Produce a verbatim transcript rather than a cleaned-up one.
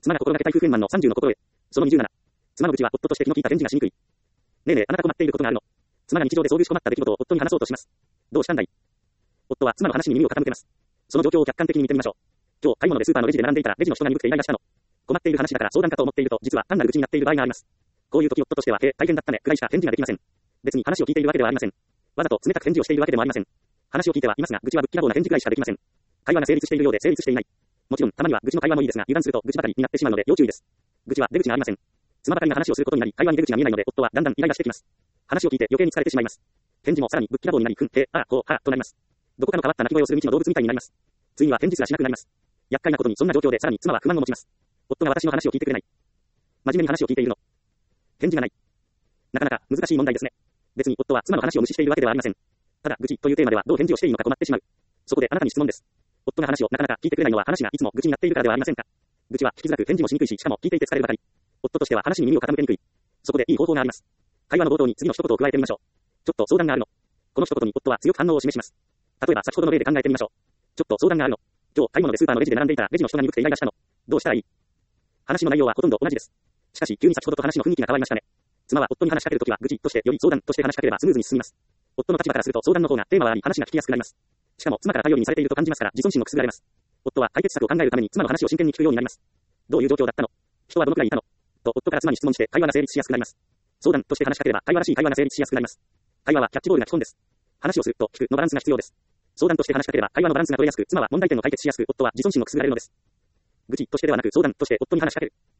妻が心がけたい夫婦円満のさんじゅうの心得。そのにじゅうなな。妻の愚痴は夫として気の利いた返事がしにくい。ねえねえ、あなた困っていることがあるの。妻が日常で遭遇し困った出来事を夫に話そうとします。どうしたんだい。夫は妻の話に耳を傾けます。その状況を客観的に見てみましょう。今日、買い物でスーパーのレジで並んでいたらレジの人が鈍くてイライラしたの。困っている話だから相談かと思っていると、実は単なる愚痴になっている場合があります。こういう時夫としては、へえ、大変だったね、くらいしか返事ができません。別に話を聞いているわけではありません。わざと冷たく返事をしているわけでもありません。話を聞いてはいますが、愚痴はぶっきらぼうな返事くらいしかできません。会話が成立しているようで成立していない。もちろん、たまには愚痴の会話もいいですが、油断すると愚痴ばかりになってしまうので要注意です。愚痴は出口がありません。妻ばかりが話をすることになり、会話に出口が見えないので、夫はだんだんイライラしてきます。話を聞いて余計に疲れてしまいます。返事もさらにぶっきらぼうになり、ふん、へ、ああ、ほう、はあ、となります。どこかの変わった鳴き声をする未知の動物みたいになります。ついには返事すらしなくなります。厄介なことにそんな状況でさらに妻は不満を持ちます。夫が私の話を聞いてくれない。真面目に話を聞いているの。返事がない。なかなか難しい問題ですね。別に夫は妻の話を無視しているわけではありません。ただ、愚痴というテーマではどう返事をしていいのか困ってしまう。そこであなたに質問です。夫が話をなかなか聞いてくれないのは話がいつも愚痴になっているからではありませんか。愚痴は聞きづらく返事もしにくいし、しかも聞いていて疲れるばかり。夫としては話に耳を傾けにくい。そこでいい方法があります。会話の冒頭に次の一言を加えてみましょう。ちょっと相談があるの。この一言に夫は強く反応を示します。例えば先ほどの例で考えてみましょう。ちょっと相談があるの。今日買い物でスーパーのレジで並んでいたらレジの人が鈍くてイライラしたの。どうしたらいい？話の内容はほとんど同じです。しかし急に先ほどと話の雰囲気が変わりましたね。妻は夫に話しかけるときは愚痴としてより相談として話しかければスムーズに進みます。夫の立場からすると相談の方がテーマはあり話が聞きやすくなります。しかも妻から頼りにされていると感じますから自尊心もくすぐられます。夫は解決策を考えるために妻の話を真剣に聞くようになります。どういう状況だったの？人はどのくらいいたの？と夫から妻に質問して会話が成立しやすくなります。相談として話しかければ会話らしい会話が成立しやすくなります。会話はキャッチボールが基本です。話をすると聞くのバランスが必要です。相談として話しかければ会話のバランスが取れやすく、妻は問題点を解決しやすく、夫は自尊心をくすぐられるのです。愚痴としてではなく相談として夫に話しかける。